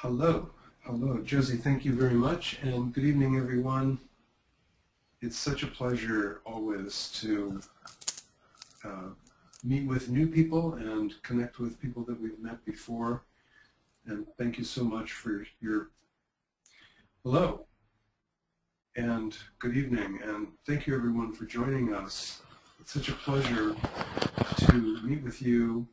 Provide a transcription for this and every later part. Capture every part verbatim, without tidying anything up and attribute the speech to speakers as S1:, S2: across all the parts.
S1: Hello, hello, Josie, thank you very much, and good evening, everyone. It's such a pleasure always to uh, meet with new people and connect with people that we've met before, and thank you so much for your hello, and good evening, and thank you, everyone, for joining us. It's such a pleasure to meet with you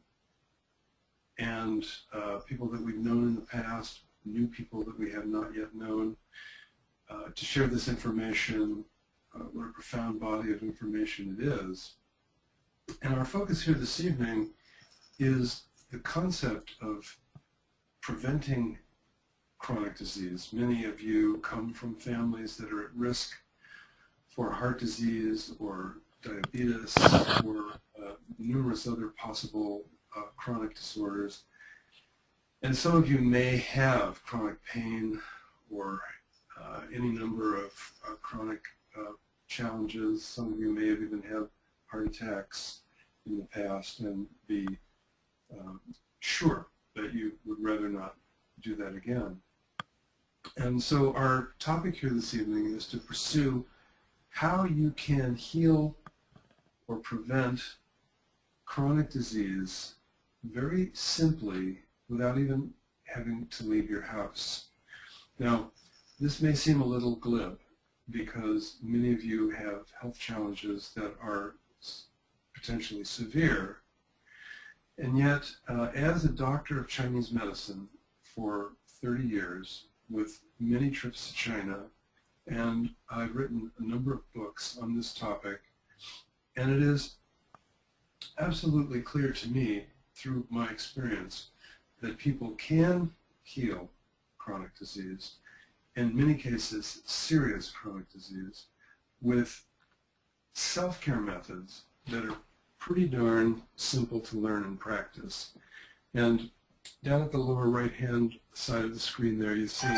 S1: and uh, people that we've known in the past, new people that we have not yet known, uh, to share this information. Uh, what a profound body of information it is. And our focus here this evening is the concept of preventing chronic disease. Many of you come from families that are at risk for heart disease or diabetes or uh, numerous other possible Uh, chronic disorders. And some of you may have chronic pain or uh, any number of uh, chronic uh, challenges. Some of you may have even had heart attacks in the past and be um, sure that you would rather not do that again. And so our topic here this evening is to pursue how you can heal or prevent chronic disease very simply without even having to leave your house. Now, this may seem a little glib because many of you have health challenges that are potentially severe, and yet uh, as a doctor of Chinese medicine for thirty years with many trips to China, and I've written a number of books on this topic, and it is absolutely clear to me through my experience that people can heal chronic disease, in many cases serious chronic disease, with self-care methods that are pretty darn simple to learn and practice. And down at the lower right hand side of the screen there you see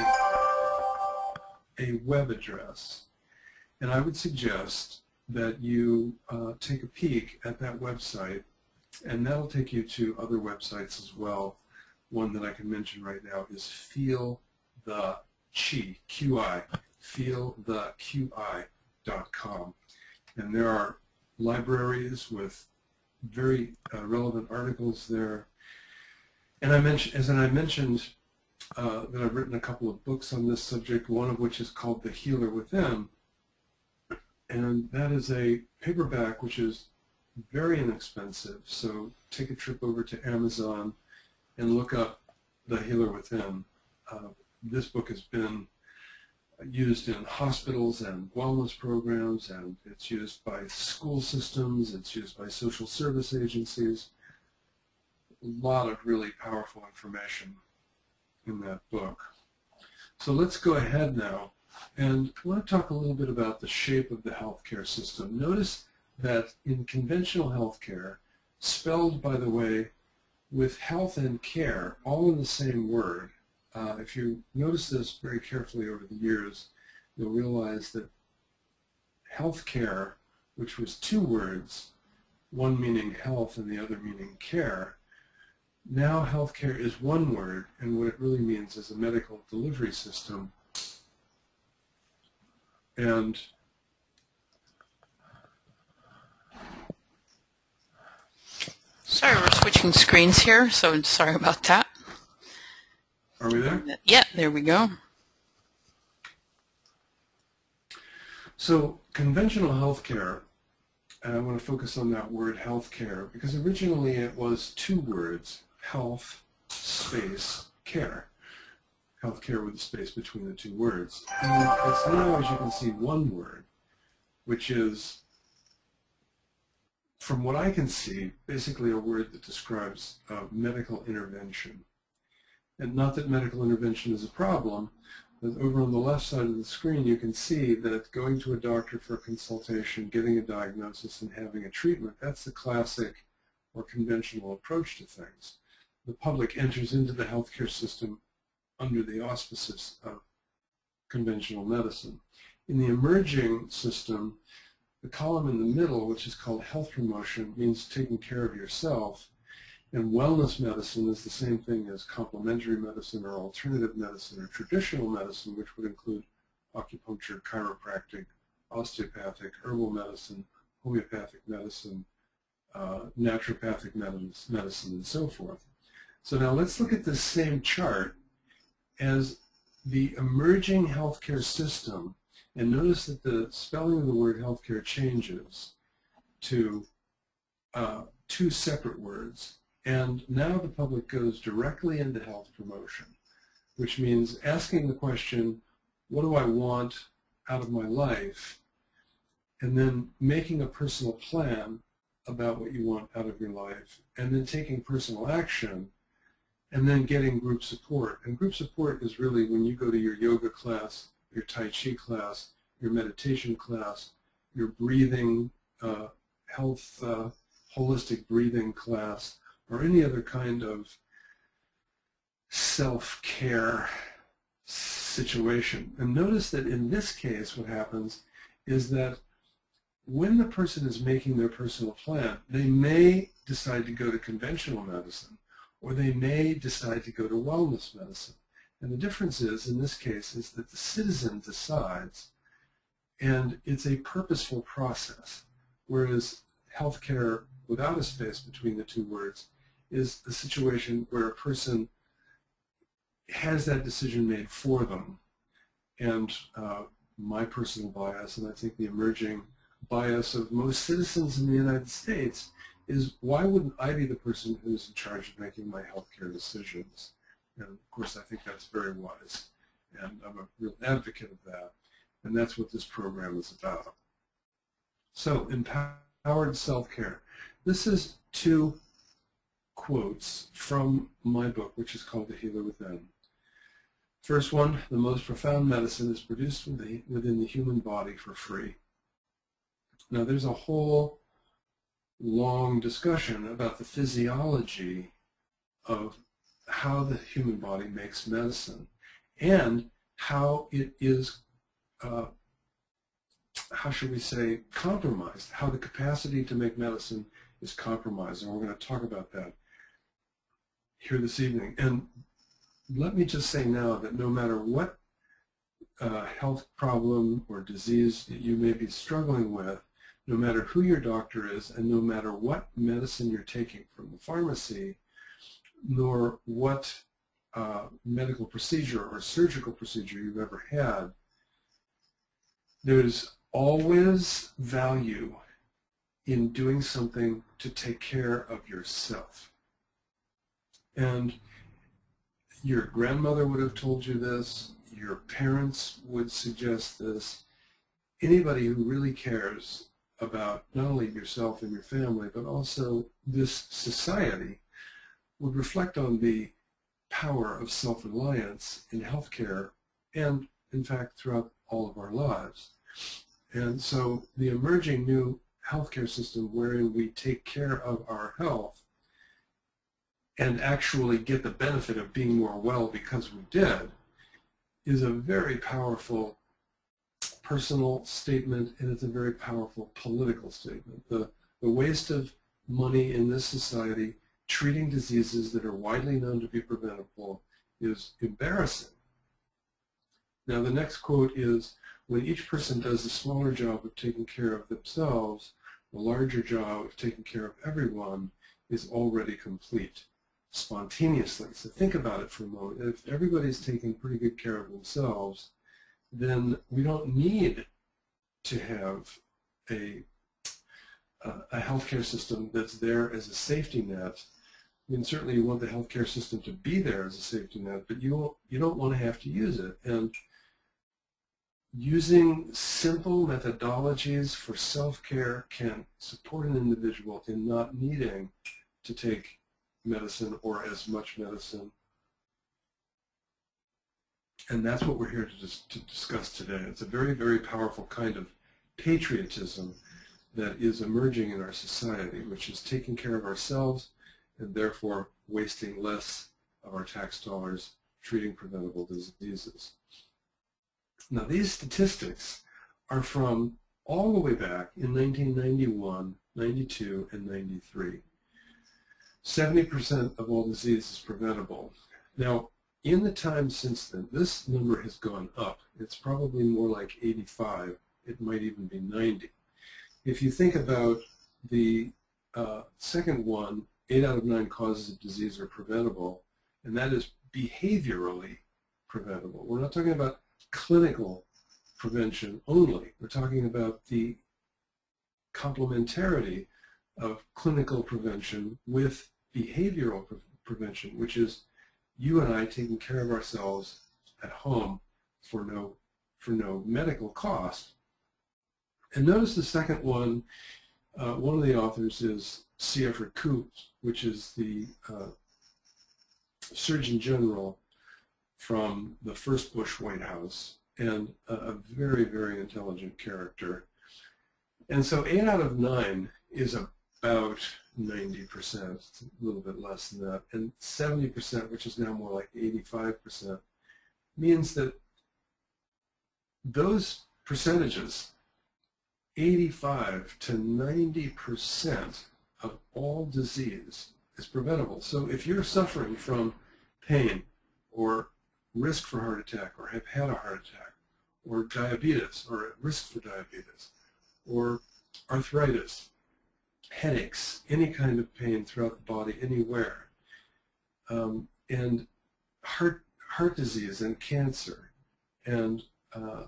S1: a web address, and I would suggest that you uh, take a peek at that website, and that'll take you to other websites as well. One that I can mention right now is Feel the Qi, Q I, feel the Q I dot com. And there are libraries with very uh, relevant articles there. And I mentioned, as I mentioned, uh, that I've written a couple of books on this subject, one of which is called The Healer Within. And that is a paperback which is very inexpensive. So take a trip over to Amazon and look up The Healer Within. Uh, this book has been used in hospitals and wellness programs, and it's used by school systems, it's used by social service agencies. A lot of really powerful information in that book. So let's go ahead now. And I want to talk a little bit about the shape of the healthcare system. Notice that in conventional healthcare, spelled, by the way, with health and care, all in the same word, uh, if you notice this very carefully over the years, you'll realize that healthcare, which was two words, one meaning health and the other meaning care, now healthcare is one word, and what it really means is a medical delivery system. And
S2: sorry, we're switching screens here, so sorry about that.
S1: Are we there?
S2: Yeah, there we go.
S1: So conventional healthcare, and I want to focus on that word healthcare, because originally it was two words, health, space, care. Healthcare with a space between the two words. And it's now, as you can see, one word, which is, from what I can see, basically a word that describes uh, medical intervention. And not that medical intervention is a problem, but over on the left side of the screen you can see that going to a doctor for a consultation, getting a diagnosis, and having a treatment, that's the classic or conventional approach to things. The public enters into the healthcare system under the auspices of conventional medicine. In the emerging system, the column in the middle, which is called health promotion, means taking care of yourself, And wellness medicine is the same thing as complementary medicine or alternative medicine or traditional medicine, which would include acupuncture, chiropractic, osteopathic, herbal medicine, homeopathic medicine, uh, naturopathic medicine, and so forth. So now let's look at this same chart as the emerging healthcare system, and notice that the spelling of the word healthcare changes to uh, two separate words. And now the public goes directly into health promotion, which means asking the question, what do I want out of my life? And then making a personal plan about what you want out of your life, and then taking personal action, and then getting group support. And group support is really when you go to your yoga class, your Tai Chi class, your meditation class, your breathing, uh, health, uh, holistic breathing class, or any other kind of self-care situation. And notice that in this case what happens is that when the person is making their personal plan, they may decide to go to conventional medicine, or they may decide to go to wellness medicine. And the difference is, in this case, is that the citizen decides, and it's a purposeful process, whereas healthcare without a space between the two words is a situation where a person has that decision made for them. And uh, my personal bias, and I think the emerging bias of most citizens in the United States, is why wouldn't I be the person who's in charge of making my healthcare decisions? And of course, I think that's very wise, and I'm a real advocate of that, and that's what this program is about. So, empowered self-care. This is two quotes from my book, which is called The Healer Within. First one, the most profound medicine is produced within the human body for free. Now, there's a whole long discussion about the physiology of how the human body makes medicine and how it is, uh, how should we say, compromised, how the capacity to make medicine is compromised. And we're going to talk about that here this evening. And let me just say now that no matter what uh, health problem or disease that you may be struggling with, no matter who your doctor is, and no matter what medicine you're taking from the pharmacy, nor what uh, medical procedure or surgical procedure you've ever had, there's always value in doing something to take care of yourself. And your grandmother would have told you this, your parents would suggest this, anybody who really cares about not only yourself and your family, but also this society would reflect on the power of self-reliance in healthcare and, in fact, throughout all of our lives. And so the emerging new healthcare system wherein we take care of our health and actually get the benefit of being more well because we did is a very powerful personal statement, and it's a very powerful political statement. The, the waste of money in this society treating diseases that are widely known to be preventable is embarrassing. Now the next quote is, when each person does a smaller job of taking care of themselves, the larger job of taking care of everyone is already complete spontaneously. So think about it for a moment. If everybody's taking pretty good care of themselves, then we don't need to have a, a healthcare system that's there as a safety net. I mean, certainly you want the healthcare system to be there as a safety net, but you, won't, you don't want to have to use it. And using simple methodologies for self-care can support an individual in not needing to take medicine or as much medicine. And that's what we're here to, dis to discuss today. It's a very, very powerful kind of patriotism that is emerging in our society, which is taking care of ourselves and therefore wasting less of our tax dollars treating preventable diseases. Now, these statistics are from all the way back in nineteen ninety-one, ninety-two, and ninety-three. seventy percent of all disease is preventable. Now, in the time since then, this number has gone up. It's probably more like eighty-five. It might even be ninety. If you think about the uh, second one, eight out of nine causes of disease are preventable, and that is behaviorally preventable. We're not talking about clinical prevention only. We're talking about the complementarity of clinical prevention with behavioral pre prevention, which is you and I taking care of ourselves at home for no, for no medical cost. And notice the second one, uh, one of the authors is C. Everett Koop, which is the uh, Surgeon General from the first Bush White House, and a, a very, very intelligent character. And so eight out of nine is about ninety percent, it's a little bit less than that, and seventy percent, which is now more like eighty-five percent, means that those percentages, eighty-five to ninety percent of all disease is preventable. So if you're suffering from pain or risk for heart attack or have had a heart attack or diabetes or at risk for diabetes or arthritis, headaches, any kind of pain throughout the body, anywhere, um, and heart, heart disease and cancer and uh,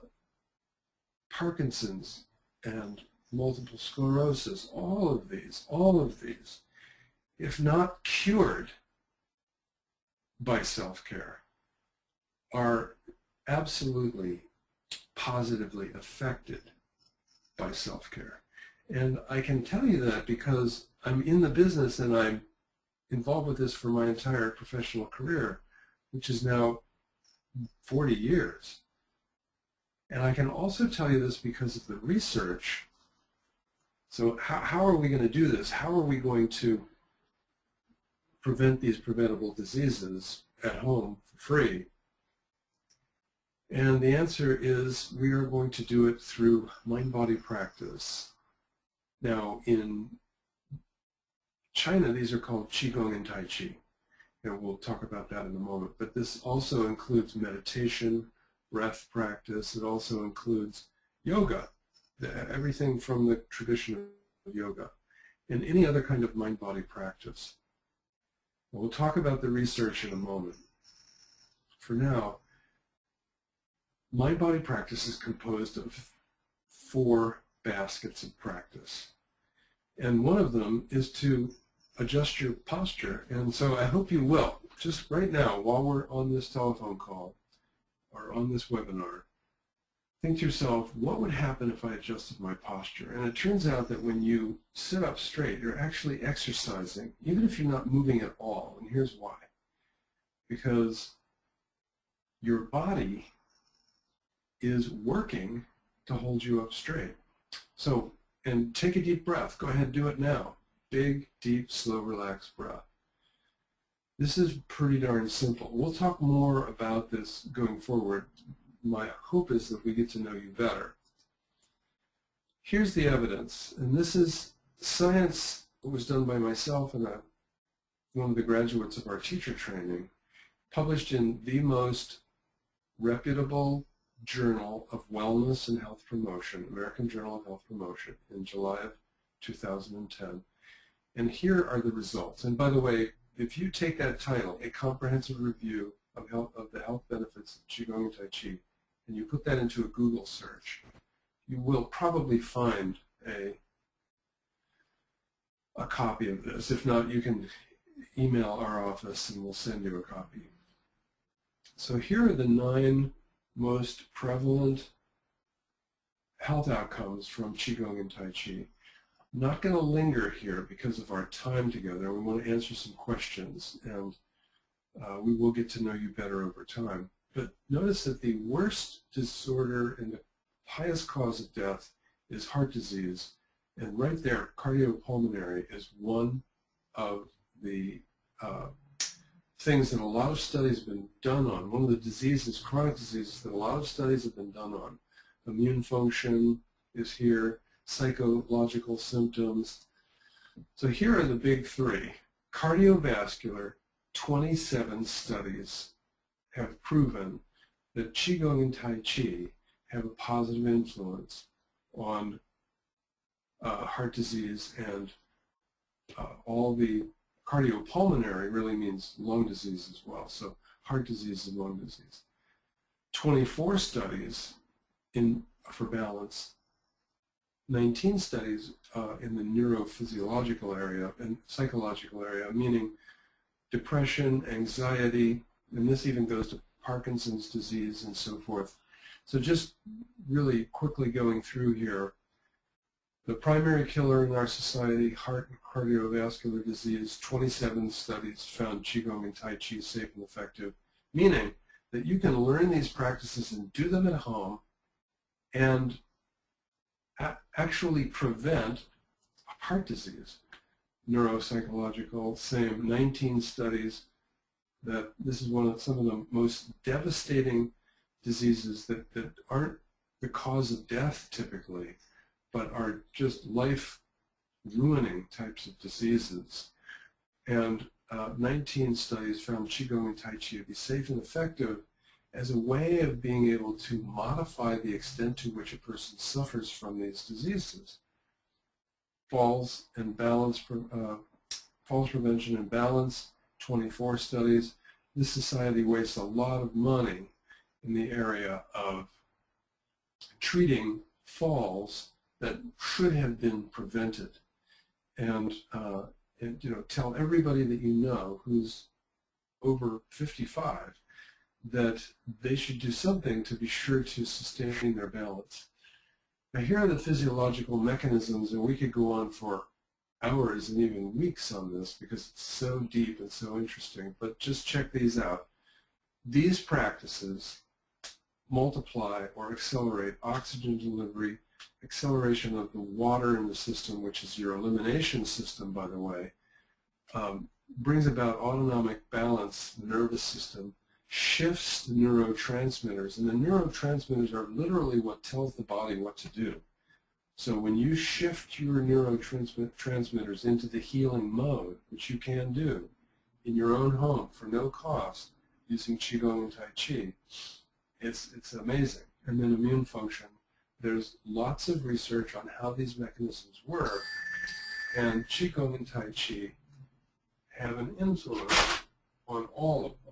S1: Parkinson's and multiple sclerosis, all of these, all of these, if not cured by self-care, are absolutely, positively affected by self-care. And I can tell you that because I'm in the business and I'm involved with this for my entire professional career, which is now forty years. And I can also tell you this because of the research. So how, how are we going to do this? How are we going to prevent these preventable diseases at home for free? And the answer is we are going to do it through mind-body practice. Now, in China, these are called Qigong and Tai Chi, and we'll talk about that in a moment. But this also includes meditation, breath practice. It also includes yoga, everything from the tradition of yoga, and any other kind of mind-body practice. We'll talk about the research in a moment. For now, mind-body practice is composed of four baskets of practice. And one of them is to adjust your posture. And so I hope you will, just right now, while we're on this telephone call or on this webinar, think to yourself, what would happen if I adjusted my posture? And it turns out that when you sit up straight, you're actually exercising, even if you're not moving at all. And here's why. Because your body is working to hold you up straight. So, and take a deep breath. Go ahead, do it now. Big, deep, slow, relaxed breath. This is pretty darn simple. We'll talk more about this going forward. My hope is that we get to know you better. Here's the evidence, and this is science that was done by myself and a, one of the graduates of our teacher training, published in the most reputable Journal of Wellness and Health Promotion, American Journal of Health Promotion, in July of two thousand ten. And here are the results. And by the way, if you take that title, A Comprehensive Review of, health, of the Health Benefits of Qigong and Tai Chi, and you put that into a Google search, you will probably find a, a copy of this. If not, you can email our office and we'll send you a copy. So here are the nine most prevalent health outcomes from Qigong and Tai Chi. I'm not going to linger here because of our time together. We want to answer some questions, and uh, we will get to know you better over time. But notice that the worst disorder and the highest cause of death is heart disease, and right there, cardiopulmonary is one of the uh, things that a lot of studies have been done on. One of the diseases, chronic diseases, that a lot of studies have been done on. Immune function is here, psychological symptoms. So here are the big three: cardiovascular, twenty-seven studies have proven that Qigong and Tai Chi have a positive influence on uh, heart disease, and uh, all the cardiopulmonary really means lung disease as well. So heart disease and lung disease. twenty-four studies in for balance, nineteen studies uh, in the neurophysiological area and psychological area, meaning depression, anxiety, and this even goes to Parkinson's disease and so forth. So just really quickly going through here, the primary killer in our society, heart and cardiovascular disease, twenty-seven studies found Qigong and Tai Chi safe and effective, meaning that you can learn these practices and do them at home and actually prevent heart disease. Neuropsychological, same, nineteen studies that this is one of some of the most devastating diseases that, that aren't the cause of death typically, but are just life-ruining types of diseases. And uh, nineteen studies found Qigong and Tai Chi to be safe and effective as a way of being able to modify the extent to which a person suffers from these diseases. Falls and balance, uh, falls prevention and balance, twenty-four studies. This society wastes a lot of money in the area of treating falls that should have been prevented. And, uh, and you know, tell everybody that you know who's over fifty-five that they should do something to be sure to sustain their balance. Now here are the physiological mechanisms, and we could go on for hours and even weeks on this because it's so deep and so interesting, but just check these out. These practices multiply or accelerate oxygen delivery, acceleration of the water in the system, which is your elimination system, by the way, um, brings about autonomic balance, the nervous system, shifts the neurotransmitters, and the neurotransmitters are literally what tells the body what to do. So when you shift your neurotransmitters into the healing mode, which you can do in your own home for no cost using Qigong and Tai Chi, it's, it's amazing. And then immune function. There's lots of research on how these mechanisms work, and Qigong and Tai Chi have an influence on all of them.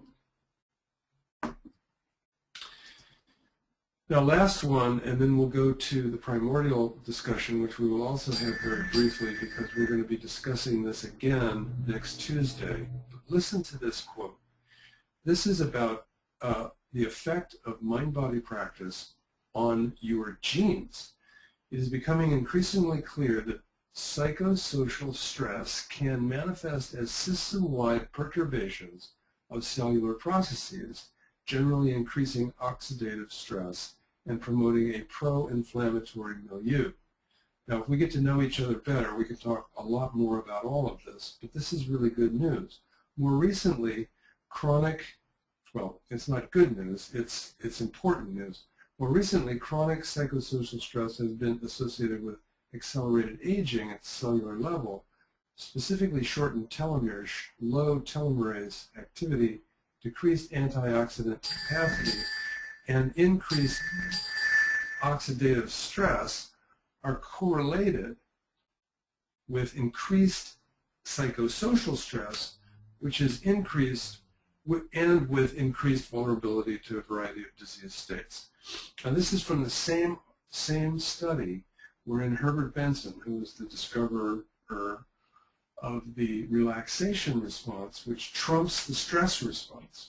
S1: Now, last one, and then we'll go to the primordial discussion, which we will also have very briefly because we're going to be discussing this again next Tuesday. But listen to this quote. This is about uh, the effect of mind-body practice on your genes. It is becoming increasingly clear that psychosocial stress can manifest as system-wide perturbations of cellular processes, generally increasing oxidative stress and promoting a pro-inflammatory milieu. Now, if we get to know each other better, we can talk a lot more about all of this, but this is really good news. More recently, chronic, well, it's not good news, it's, it's important news. More recently, chronic psychosocial stress has been associated with accelerated aging at the cellular level, specifically shortened telomeres, low telomerase activity, decreased antioxidant capacity, and increased oxidative stress are correlated with increased psychosocial stress, which is increased with, and with increased vulnerability to a variety of disease states. And this is from the same, same study wherein Herbert Benson, who was the discoverer of the relaxation response, which trumps the stress response.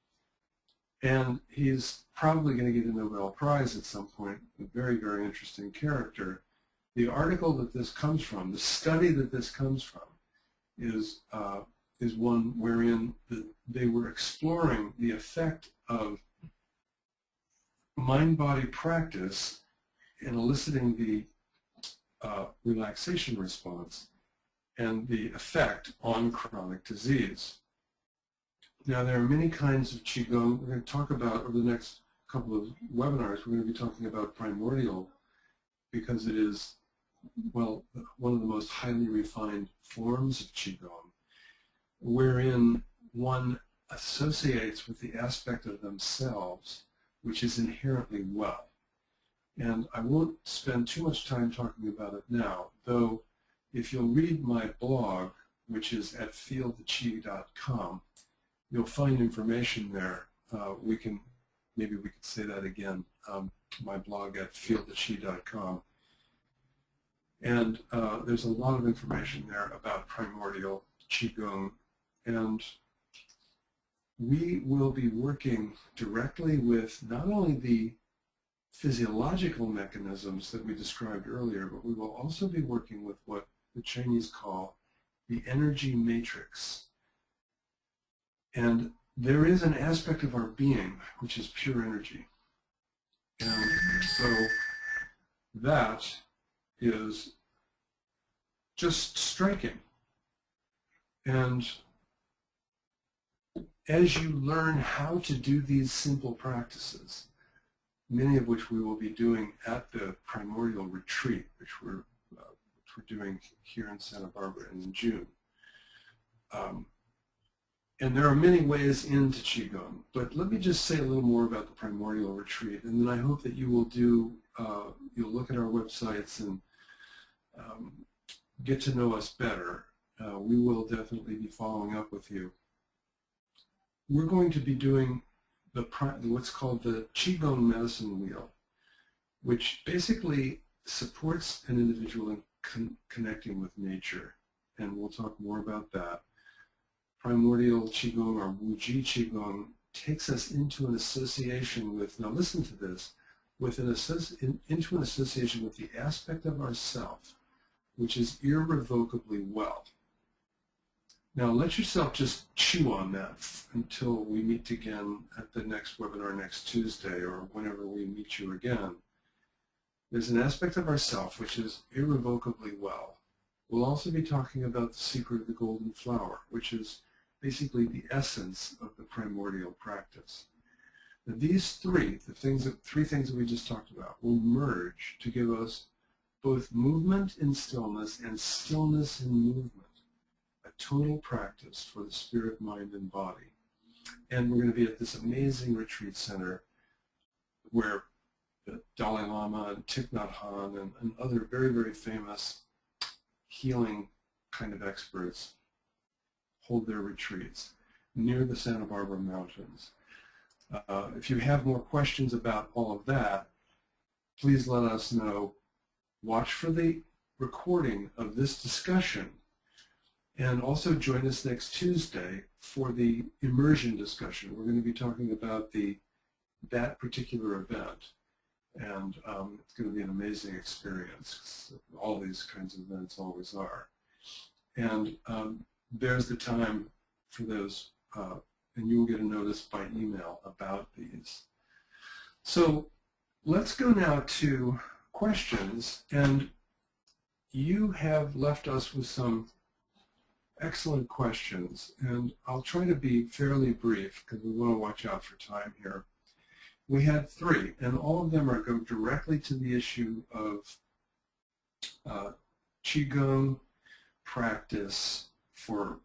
S1: And he's probably going to get a Nobel Prize at some point, a very, very interesting character. The article that this comes from, the study that this comes from, is, uh, is one wherein the, they were exploring the effect of mind-body practice in eliciting the uh, relaxation response and the effect on chronic disease. Now, there are many kinds of Qigong. We're going to talk about, over the next couple of webinars, we're going to be talking about primordial because it is, well, one of the most highly refined forms of Qigong. wherein one associates with the aspect of themselves which is inherently well. And I won't spend too much time talking about it now, though if you'll read my blog, which is at feel the chi dot com, you'll find information there. Uh, we can, maybe we could say that again, um, my blog at feel the chi dot com. And uh, there's a lot of information there about primordial Qigong, and we will be working directly with not only the physiological mechanisms that we described earlier, but we will also be working with what the Chinese call the energy matrix. And there is an aspect of our being which is pure energy. And so that is just striking. And as you learn how to do these simple practices, many of which we will be doing at the Primordial Retreat, which we're, uh, which we're doing here in Santa Barbara in June. Um, and there are many ways into Qigong, but let me just say a little more about the Primordial Retreat, and then I hope that you will do, uh, you'll look at our websites and um, get to know us better. Uh, we will definitely be following up with you. We're going to be doing the what's called the Qigong medicine wheel, which basically supports an individual in con connecting with nature, and we'll talk more about that. Primordial Qigong, or Wuji Qigong, takes us into an association with, now listen to this, with an associ in, into an association with the aspect of ourself which is irrevocably well. Now let yourself just chew on that until we meet again at the next webinar next Tuesday, or whenever we meet you again. There's an aspect of ourself which is irrevocably well. We'll also be talking about the secret of the golden flower, which is basically the essence of the primordial practice. Now these three, the things that, three things that we just talked about, will merge to give us both movement in stillness and stillness in movement. A total practice for the spirit, mind, and body. And we're going to be at this amazing retreat center where the Dalai Lama and Thich Nhat Hanh and, and other very, very famous healing kind of experts hold their retreats near the Santa Barbara Mountains. Uh, if you have more questions about all of that, please let us know. Watch for the recording of this discussion, and also join us next Tuesday for the immersion discussion. We're going to be talking about the that particular event, and um, it's going to be an amazing experience. All these kinds of events always are. And um, there's the time for those, uh, and you will get a notice by email about these. So let's go now to questions, and you have left us with some excellent questions, and I'll try to be fairly brief because we want to watch out for time here. We had three, and all of them are go directly to the issue of uh, Qigong practice for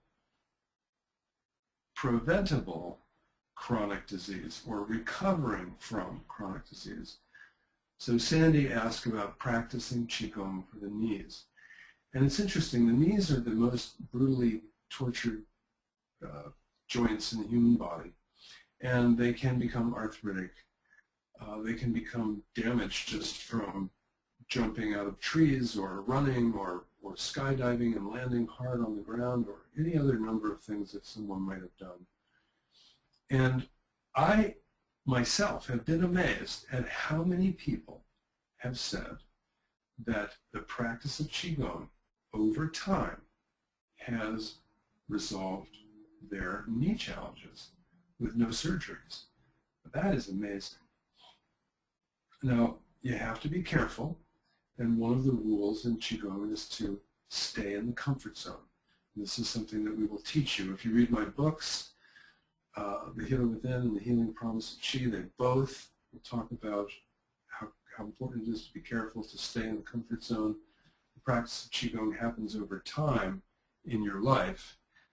S1: preventable chronic disease or recovering from chronic disease. So Sandy asked about practicing Qigong for the knees. And it's interesting, the knees are the most brutally tortured uh, joints in the human body, and they can become arthritic. Uh, they can become damaged just from jumping out of trees or running or, or skydiving and landing hard on the ground, or any other number of things that someone might have done. And I myself have been amazed at how many people have said that the practice of Qigong over time has resolved their knee challenges with no surgeries. That is amazing. Now, you have to be careful, and one of the rules in Qigong is to stay in the comfort zone. This is something that we will teach you. If you read my books, uh, The Healer Within and The Healing Promise of Qi, they both will talk about how, how important it is to be careful to stay in the comfort zone. The practice of Qigong happens over time in your life,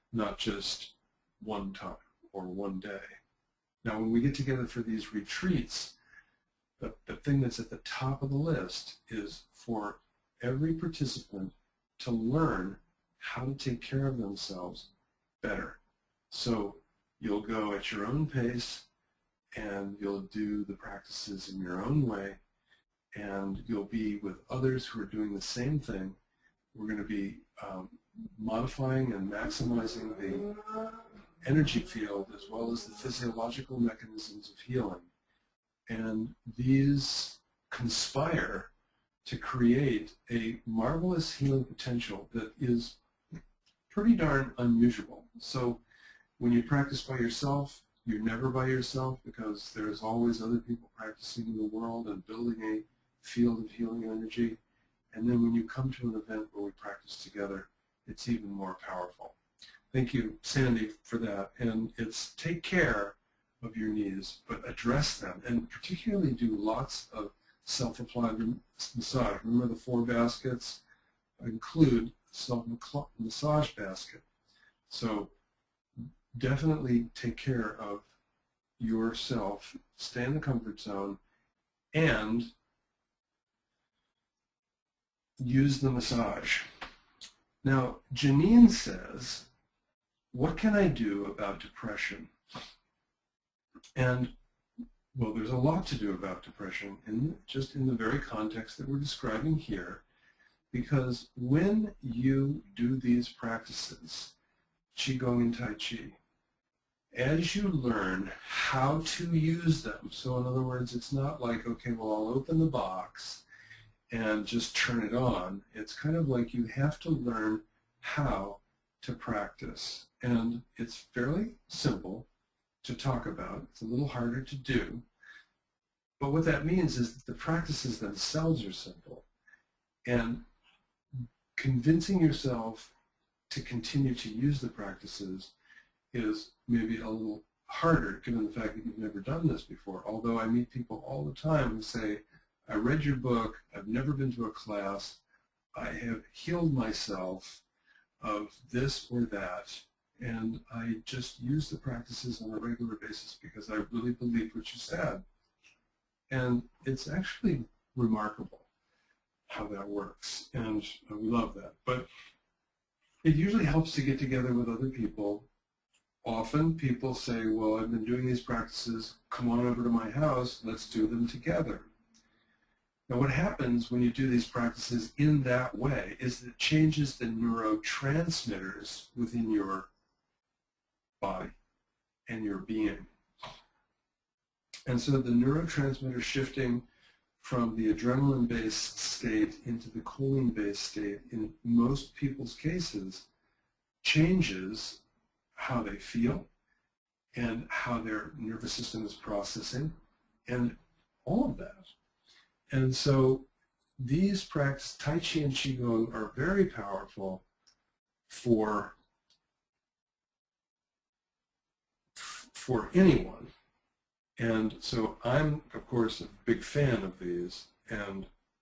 S1: not just one time or one day. Now, when we get together for these retreats, the, the thing that's at the top of the list is for every participant to learn how to take care of themselves better. So you'll go at your own pace, and you'll do the practices in your own way, and you'll be with others who are doing the same thing. We're going to be um, modifying and maximizing the energy field as well as the physiological mechanisms of healing. And these conspire to create a marvelous healing potential that is pretty darn unusual. So when you practice by yourself, you're never by yourself, because there's always other people practicing in the world and building a field of healing energy. And then when you come to an event where we practice together, it's even more powerful. Thank you, Sandy, for that. And it's take care of your knees, but address them, and particularly do lots of self-applied massage. Remember the four baskets include self-massage basket. So definitely take care of yourself, stay in the comfort zone, and use the massage. Now, Janine says, what can I do about depression? And, well, there's a lot to do about depression, in, just in the very context that we're describing here, because when you do these practices, Qigong and Tai Chi, as you learn how to use them, so in other words, it's not like, okay, well, I'll open the box and just turn it on. It's kind of like you have to learn how to practice. And it's fairly simple to talk about. It's a little harder to do. But what that means is that the practices themselves are simple. And convincing yourself to continue to use the practices is maybe a little harder, given the fact that you've never done this before. Although I meet people all the time who say, I read your book, I've never been to a class, I have healed myself of this or that, and I just use the practices on a regular basis because I really believe what you said. And it's actually remarkable how that works, and we love that. But it usually helps to get together with other people. Often people say, well, I've been doing these practices, come on over to my house, let's do them together. Now what happens when you do these practices in that way is that it changes the neurotransmitters within your body and your being. And so the neurotransmitter shifting from the adrenaline-based state into the choline-based state in most people's cases changes how they feel and how their nervous system is processing and all of that. And so these practices, Tai Chi and Qigong, are very powerful for, for anyone. And so I'm, of course, a big fan of these and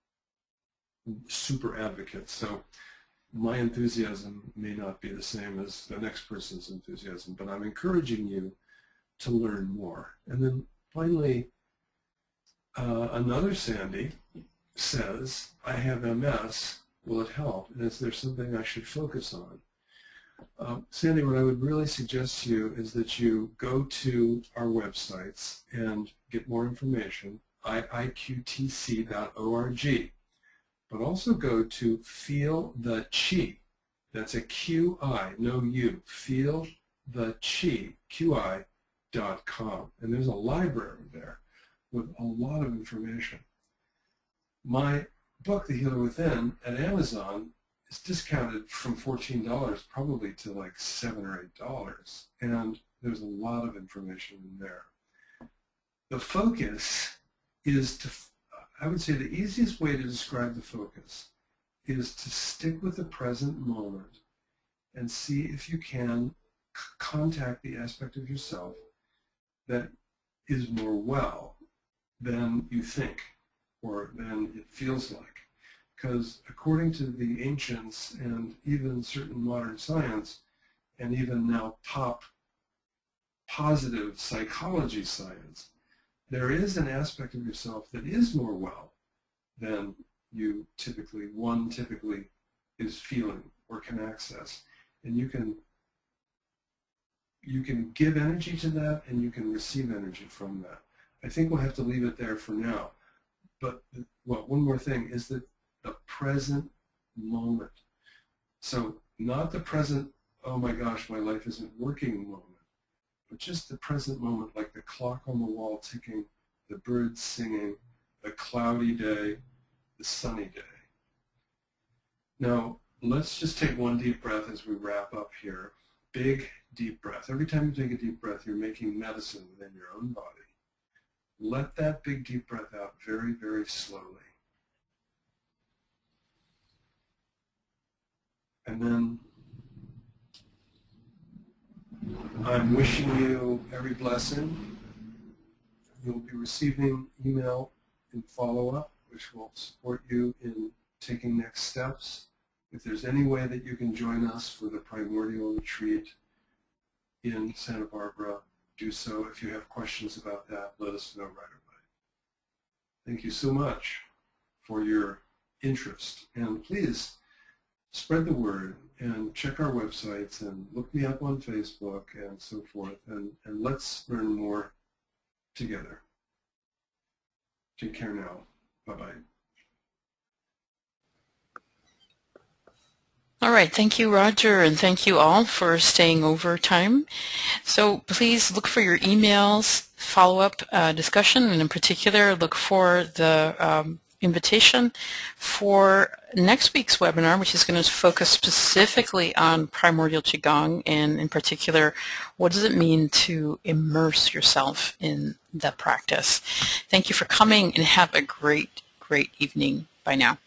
S1: super advocate. So my enthusiasm may not be the same as the next person's enthusiasm, but I'm encouraging you to learn more. And then finally, uh, another Sandy says, I have M S, will it help? And is there something I should focus on? Um, Sandy, what I would really suggest to you is that you go to our websites and get more information, I I Q T C dot org, but also go to Feel the Qi. That's a Q I, no U, Feel the Qi, Q I dot com. And there's a library there with a lot of information. My book, The Healer Within, at Amazon is discounted from fourteen dollars probably to like seven or eight dollars, and there's a lot of information in there. The focus is to, I would say the easiest way to describe the focus is to stick with the present moment and see if you can contact the aspect of yourself that is more well than you think or than it feels like. Because according to the ancients and even certain modern science, and even now pop positive psychology science, there is an aspect of yourself that is more well than you typically, one typically is feeling or can access. And you can you can give energy to that, and you can receive energy from that. I think we'll have to leave it there for now. But well, one more thing is that the present moment. So not the present, oh my gosh, my life isn't working moment, but just the present moment, like the clock on the wall ticking, the birds singing, the cloudy day, the sunny day. Now, let's just take one deep breath as we wrap up here. Big, deep breath. Every time you take a deep breath, you're making medicine within your own body. Let that big, deep breath out very, very slowly. And then I'm wishing you every blessing. You'll be receiving email in follow-up, which will support you in taking next steps. If there's any way that you can join us for the Primordial Retreat in Santa Barbara, do so. If you have questions about that, let us know right away. Thank you so much for your interest. And please spread the word and check our websites and look me up on Facebook and so forth. And, and let's learn more together. Take care now. Bye-bye.
S2: All right, thank you, Roger, and thank you all for staying over time. So please look for your emails, follow-up uh, discussion, and in particular, look for the um, invitation for next week's webinar, which is going to focus specifically on primordial Qigong, and in particular, what does it mean to immerse yourself in the practice. Thank you for coming, and have a great, great evening. Bye now.